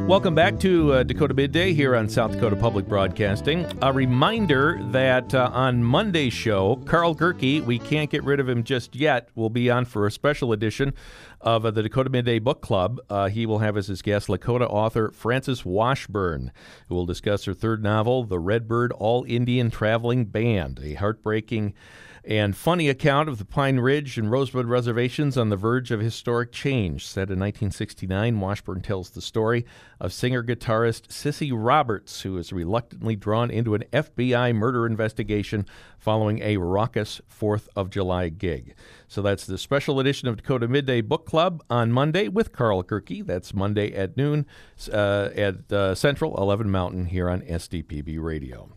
Welcome back to Dakota Midday here on South Dakota Public Broadcasting. A reminder that on Monday's show, Carl Gerke, we can't get rid of him just yet, will be on for a special edition of the Dakota Midday Book Club. He will have as his guest Lakota author Frances Washburn, who will discuss her third novel, The Redbird All-Indian Traveling Band, a heartbreaking and funny account of the Pine Ridge and Rosebud reservations on the verge of historic change. Set in 1969, Washburn tells the story of singer-guitarist Sissy Roberts, who is reluctantly drawn into an FBI murder investigation following a raucous 4th of July gig. So that's the special edition of Dakota Midday Book Club on Monday with Carl Gerke. That's Monday at noon at Central, 11 Mountain, here on SDPB Radio.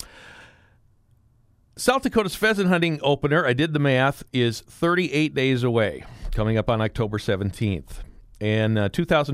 South Dakota's pheasant hunting opener, I did the math, is 38 days away, coming up on October 17th. In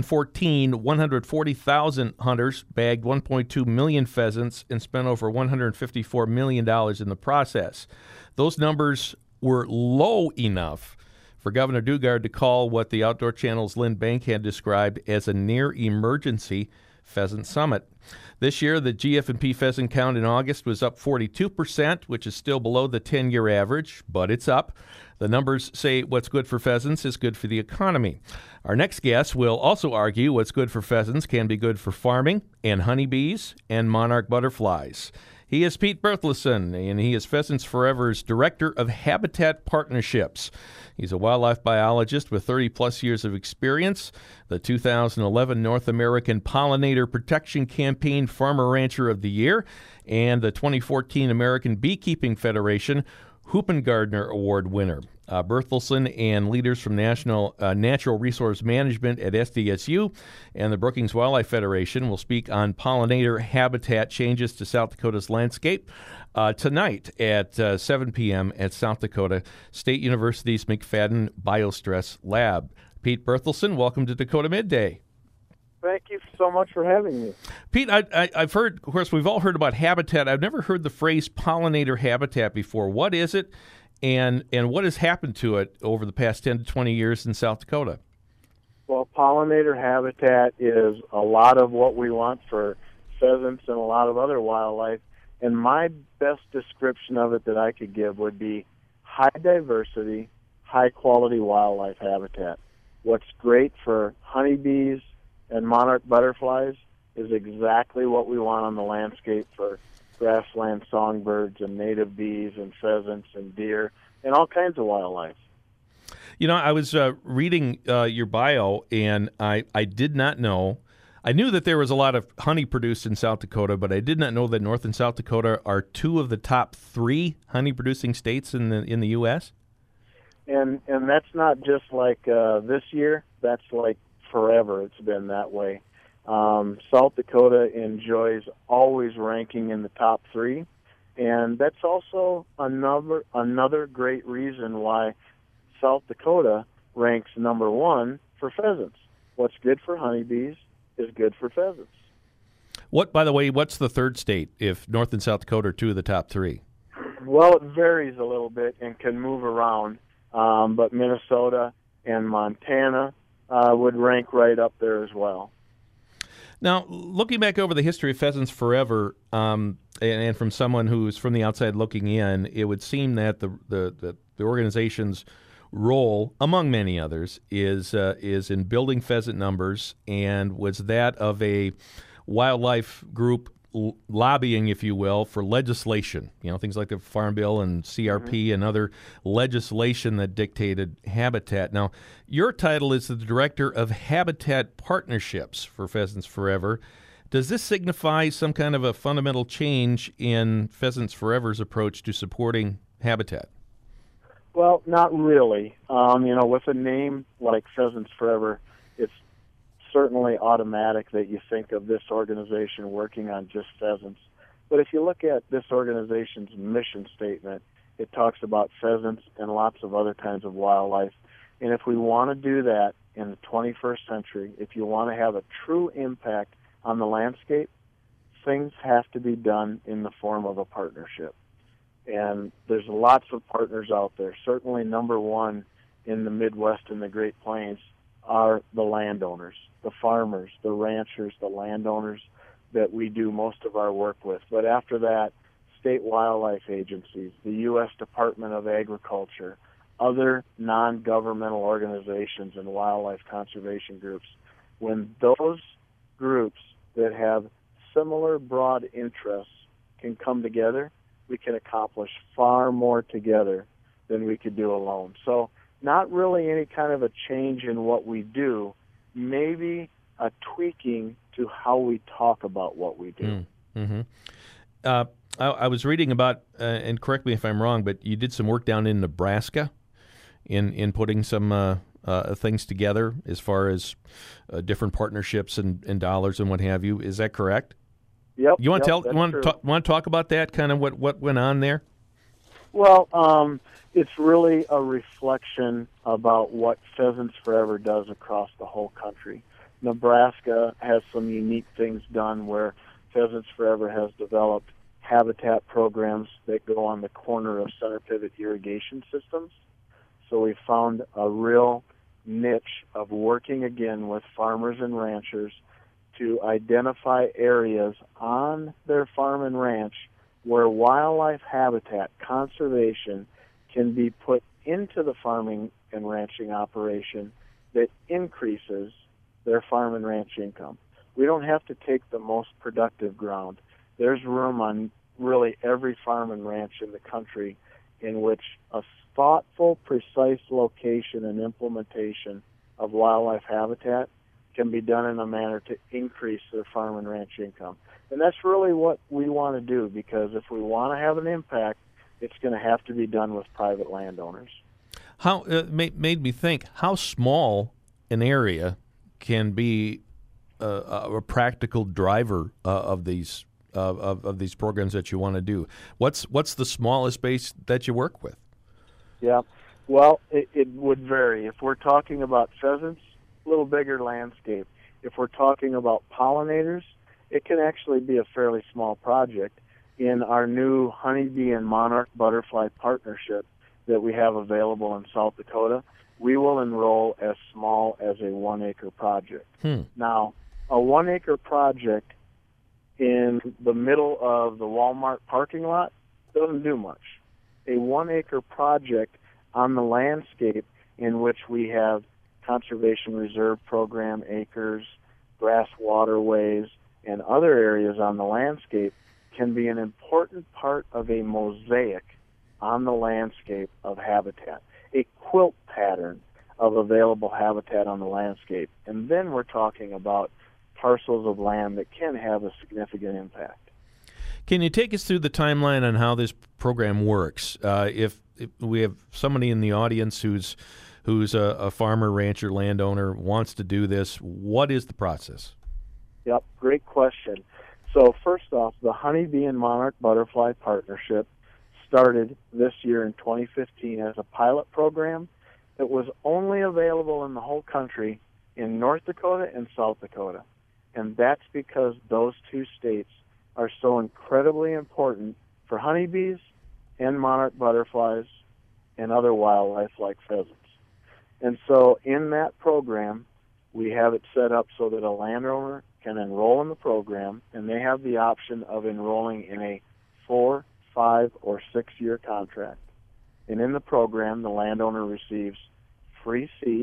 2014, 140,000 hunters bagged 1.2 million pheasants and spent over $154 million in the process. Those numbers were low enough for Governor Dugard to call what the Outdoor Channel's Lynn Bank had described as a near-emergency pheasant summit. This year, the GF&P pheasant count in August was up 42%, which is still below the 10-year average, but it's up. The numbers say what's good for pheasants is good for the economy. Our next guest will also argue what's good for pheasants can be good for farming and honeybees and monarch butterflies. He is Pete Berthelsen, and he is Pheasants Forever's Director of Habitat Partnerships. He's a wildlife biologist with 30-plus years of experience, the 2011 North American Pollinator Protection Campaign Farmer Rancher of the Year, and the 2014 American Beekeeping Federation Hoopengardner Award winner. Berthelsen and leaders from National Natural Resource Management at SDSU and the Brookings Wildlife Federation will speak on pollinator habitat changes to South Dakota's landscape tonight at 7 p.m. at South Dakota State University's McFadden Biostress Lab. Pete Berthelsen, welcome to Dakota Midday. Thank you so much for having me. Pete, I've heard, of course, we've all heard about habitat. I've never heard the phrase pollinator habitat before. What is it, and what has happened to it over the past 10 to 20 years in South Dakota? Well, pollinator habitat is a lot of what we want for pheasants and a lot of other wildlife, and my best description of it that I could give would be high diversity, high-quality wildlife habitat. What's great for honeybees and monarch butterflies is exactly what we want on the landscape for grassland songbirds and native bees and pheasants and deer and all kinds of wildlife. You know, I was reading your bio, and I did not know. I knew that there was a lot of honey produced in South Dakota, but I did not know that North and South Dakota are two of the top 3 honey-producing states in the U.S. And that's not just like this year. That's like forever. It's been that way. South Dakota enjoys always ranking in the top 3, and that's also another great reason why South Dakota ranks number 1 for pheasants. What's good for honeybees is good for pheasants. By the way, what's the third state if North and South Dakota are 2 of the top 3? Well, it varies a little bit and can move around, but Minnesota and Montana would rank right up there as well. Now, looking back over the history of Pheasants Forever, and from someone who's from the outside looking in, it would seem that the organization's role, among many others, is in building pheasant numbers, and was that of a wildlife group lobbying, if you will, for legislation, things like the Farm Bill and CRP and other legislation that dictated habitat. Now, your title is the Director of Habitat Partnerships for Pheasants Forever. Does this signify some kind of a fundamental change in Pheasants Forever's approach to supporting habitat? Well, not really. With a name like Pheasants Forever, it's certainly automatic that you think of this organization working on just pheasants. But if you look at this organization's mission statement, it talks about pheasants and lots of other kinds of wildlife. And if we want to do that in the 21st century, if you want to have a true impact on the landscape, things have to be done in the form of a partnership. And there's lots of partners out there. Certainly number 1 in the Midwest and the Great Plains are the landowners, the farmers, the ranchers, the landowners that we do most of our work with. But after that, state wildlife agencies, the U.S. Department of Agriculture, other non-governmental organizations and wildlife conservation groups. When those groups that have similar broad interests can come together, we can accomplish far more together than we could do alone. So not really any kind of a change in what we do, maybe a tweaking to how we talk about what we do. Mm-hmm. I was reading about, and correct me if I'm wrong, but you did some work down in Nebraska in putting some things together as far as different partnerships and dollars and what have you. Is that correct? Yep. You want to talk about that, kind of what went on there? Well, it's really a reflection about what Pheasants Forever does across the whole country. Nebraska has some unique things done where Pheasants Forever has developed habitat programs that go on the corner of center pivot irrigation systems. So we found a real niche of working again with farmers and ranchers to identify areas on their farm and ranch where wildlife habitat conservation can be put into the farming and ranching operation that increases their farm and ranch income. We don't have to take the most productive ground. There's room on really every farm and ranch in the country in which a thoughtful, precise location and implementation of wildlife habitat can be done in a manner to increase their farm and ranch income. And that's really what we want to do, because if we want to have an impact, it's going to have to be done with private landowners. How made me think, how small an area can be a practical driver of these programs that you want to do? What's the smallest base that you work with? Yeah, well, it would vary. If we're talking about pheasants, a little bigger landscape. If we're talking about pollinators, it can actually be a fairly small project. In our new honeybee and monarch butterfly partnership that we have available in South Dakota, we will enroll as small as a 1 acre project. Now, a 1 acre project in the middle of the Walmart parking lot doesn't do much. A 1 acre project on the landscape in which we have conservation reserve program acres, grass waterways, and other areas on the landscape can be an important part of a mosaic on the landscape of habitat, a quilt pattern of available habitat on the landscape. And then we're talking about parcels of land that can have a significant impact. Can you take us through the timeline on how this program works? If we have somebody in the audience who's a farmer, rancher, landowner, wants to do this, what is the process? Yep, great question. So first off, the Honeybee and Monarch Butterfly Partnership started this year in 2015 as a pilot program that was only available in the whole country in North Dakota and South Dakota. And that's because those two states are so incredibly important for honeybees and monarch butterflies and other wildlife like pheasants. And so in that program, we have it set up so that a landowner can enroll in the program, and they have the option of enrolling in a 4, 5, or 6-year contract. And in the program, the landowner receives free seed,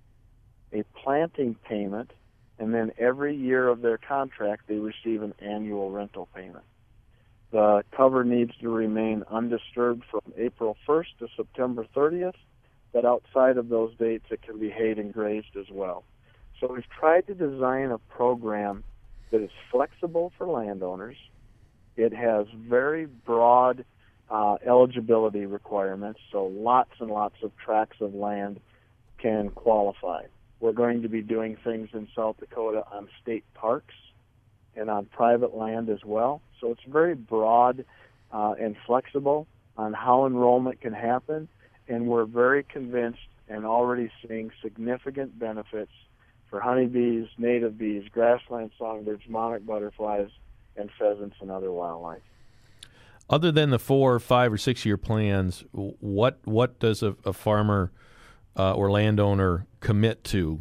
a planting payment, and then every year of their contract, they receive an annual rental payment. The cover needs to remain undisturbed from April 1st to September 30th, but outside of those dates, it can be hayed and grazed as well. So we've tried to design a program that is flexible for landowners. It has very broad eligibility requirements, so lots and lots of tracts of land can qualify. We're going to be doing things in South Dakota on state parks and on private land as well. So it's very broad and flexible on how enrollment can happen, and we're very convinced and already seeing significant benefits for honeybees, native bees, grassland songbirds, monarch butterflies, and pheasants and other wildlife. Other than the 4, 5, or 6-year plans, what does a farmer or landowner commit to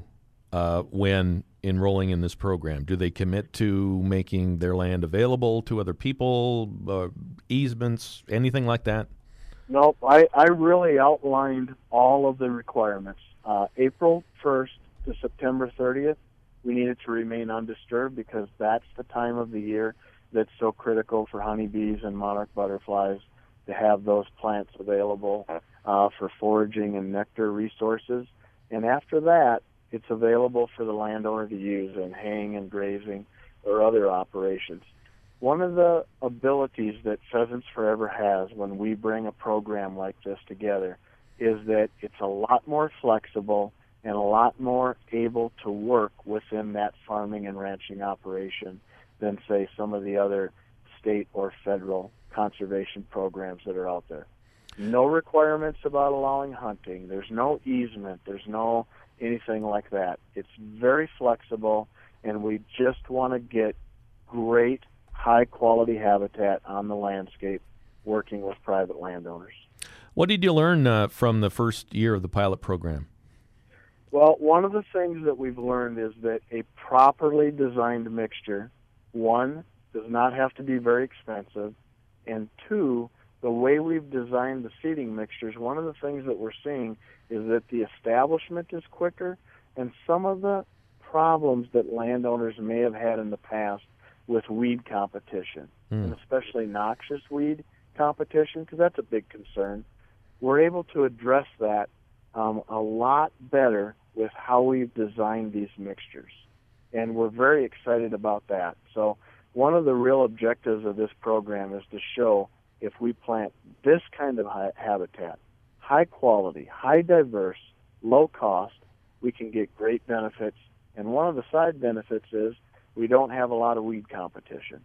when enrolling in this program? Do they commit to making their land available to other people, easements, anything like that? Nope, I really outlined all of the requirements. April 1st to September 30th, we needed to remain undisturbed because that's the time of the year that's so critical for honeybees and monarch butterflies to have those plants available for foraging and nectar resources. And after that, it's available for the landowner to use in haying and grazing or other operations. One of the abilities that Pheasants Forever has when we bring a program like this together is that it's a lot more flexible and a lot more able to work within that farming and ranching operation than, say, some of the other state or federal conservation programs that are out there. No requirements about allowing hunting. There's no easement. There's no anything like that. It's very flexible, and we just want to get great, high-quality habitat on the landscape working with private landowners. What did you learn from the first year of the pilot program? Well, one of the things that we've learned is that a properly designed mixture, one, does not have to be very expensive, and two, the way we've designed the seeding mixtures, one of the things that we're seeing is that the establishment is quicker, and some of the problems that landowners may have had in the past with weed competition, and especially noxious weed competition, because that's a big concern, we're able to address that a lot better with how we've designed these mixtures. And we're very excited about that. So one of the real objectives of this program is to show if we plant this kind of habitat, high quality, high diverse, low cost, we can get great benefits. And one of the side benefits is we don't have a lot of weed competition.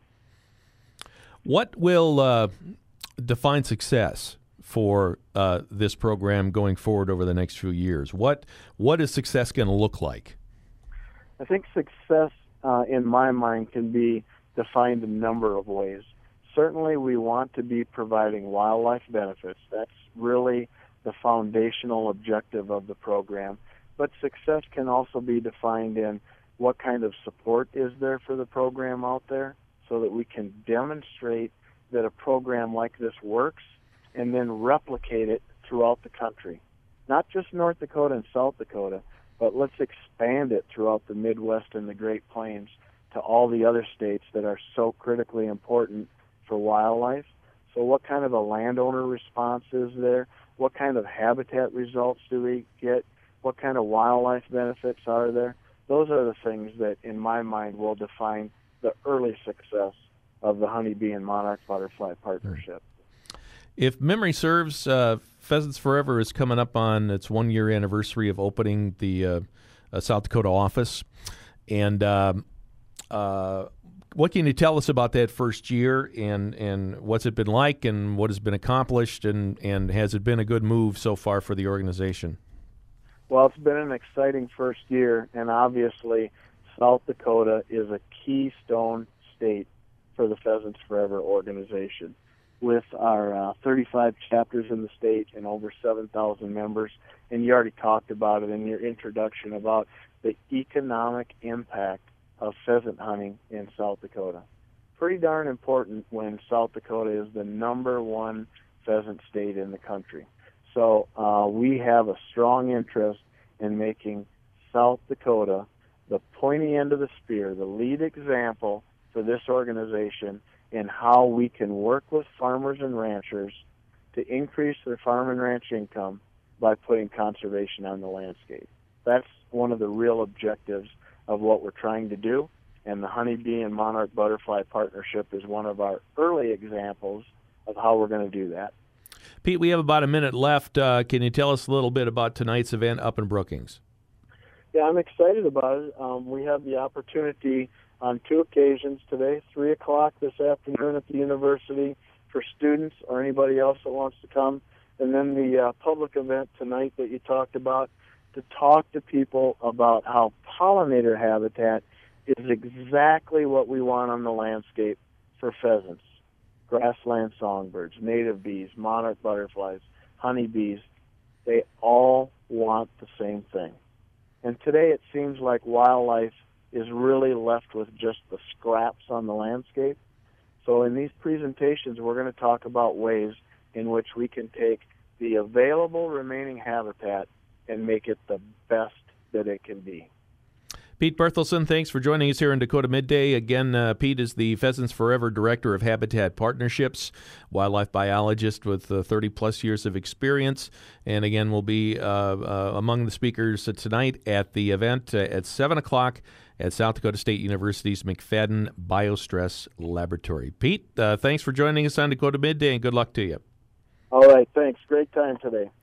What will define success for this program going forward over the next few years? What is success going to look like? I think success, in my mind, can be defined a number of ways. Certainly, we want to be providing wildlife benefits. That's really the foundational objective of the program. But success can also be defined in what kind of support is there for the program out there so that we can demonstrate that a program like this works and then replicate it throughout the country. Not just North Dakota and South Dakota, but let's expand it throughout the Midwest and the Great Plains to all the other states that are so critically important for wildlife. So what kind of a landowner response is there? What kind of habitat results do we get? What kind of wildlife benefits are there? Those are the things that, in my mind, will define the early success of the honeybee and monarch butterfly partnership. If memory serves, Pheasants Forever is coming up on its 1-year anniversary of opening the South Dakota office. And what can you tell us about that first year, and what's it been like, and what has been accomplished, and has it been a good move so far for the organization? Well, it's been an exciting first year, and obviously South Dakota is a keystone state for the Pheasants Forever organization. With our 35 chapters in the state and over 7,000 members, and you already talked about it in your introduction about the economic impact of pheasant hunting in South Dakota. Pretty darn important when South Dakota is the #1 pheasant state in the country. So we have a strong interest in making South Dakota the pointy end of the spear, the lead example for this organization in how we can work with farmers and ranchers to increase their farm and ranch income by putting conservation on the landscape. That's one of the real objectives of what we're trying to do, and the honeybee and monarch butterfly partnership is one of our early examples of how we're going to do that. Pete, we have about a minute left. Can you tell us a little bit about tonight's event up in Brookings? Yeah, I'm excited about it. We have the opportunity on 2 occasions today, 3 o'clock this afternoon at the university for students or anybody else that wants to come, and then the public event tonight that you talked about to talk to people about how pollinator habitat is exactly what we want on the landscape for pheasants, grassland songbirds, native bees, monarch butterflies, honeybees. They all want the same thing. And today it seems like wildlife is really left with just the scraps on the landscape. So in these presentations, we're going to talk about ways in which we can take the available remaining habitat and make it the best that it can be. Pete Berthelsen, thanks for joining us here in Dakota Midday. Again, Pete is the Pheasants Forever Director of Habitat Partnerships, wildlife biologist with 30-plus years of experience. And again, will be among the speakers tonight at the event at 7 o'clock at South Dakota State University's McFadden Biostress Laboratory. Pete, thanks for joining us on Dakota Midday, and good luck to you. All right, thanks. Great time today.